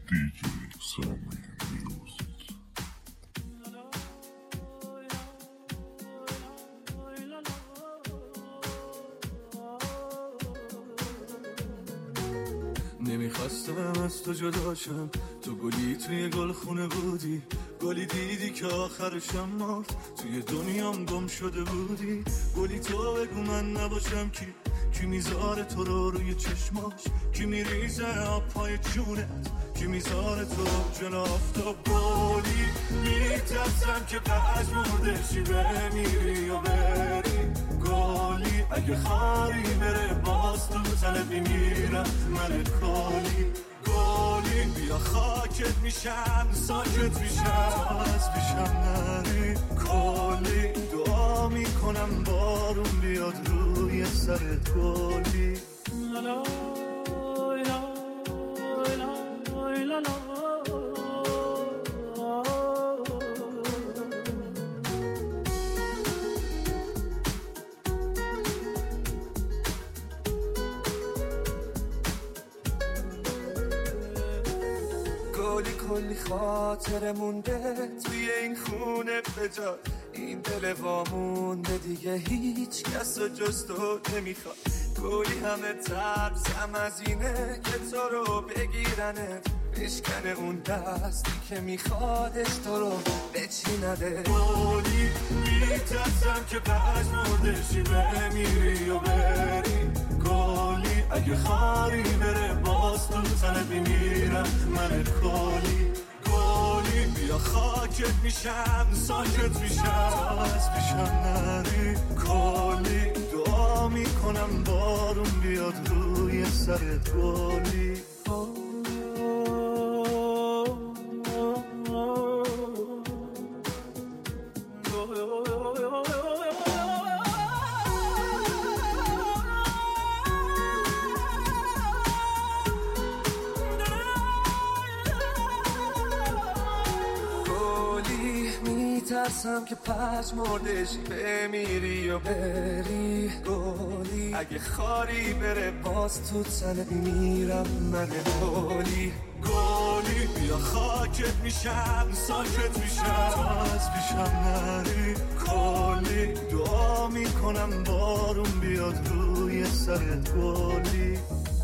DJ Sami Music. نمیخواستم از تو جدا شم، تو گلی توی گل خونه بودی، گلی دیدی که آخرشم مرد، توی دنیام گم شده بودی. گلی تو بگو من نباشم کی میذاره تو رو روی چشماش، کی میریزه آب پای جونت، کی میذاره تو جلو آفتاب. گلی میترسم که پس مردشی بمیری و بری. گلی اگه خاری بره باز تو تنت میمیرم من. گلی بیا خاکت میشم ساکت میشم از پیشم نری. گلی دعا میکنم بارون بیاد روی سرت. گلی لالا کلی خاطر مونده توی این خونه بجا، این دل وامونده دیگه هیچ کس رو جز تو نمیخواد. کلی همه ترسم از اینه که تو رو بگیرنت، بشکنه اون دستی که میخوادش تو رو بچینده. کلی میترسم که پس مردشی بمیری و بری. کلی اگه خاری بره باز تو تنت میمیرم من. کلی بیا خاکت میشم ساکت میشم از پیشم نری. کلی دعا میکنم بارون بیاد روی سرت. کلی ترسم که پس مردشی بمیری و بری. گلی اگه خاری بره باز تو تنت میمیرم من. گلی بیا خاکت میشم ساکت میشم از پیشم نری. کلی دعا میکنم بارون بیاد روی سرت. گلی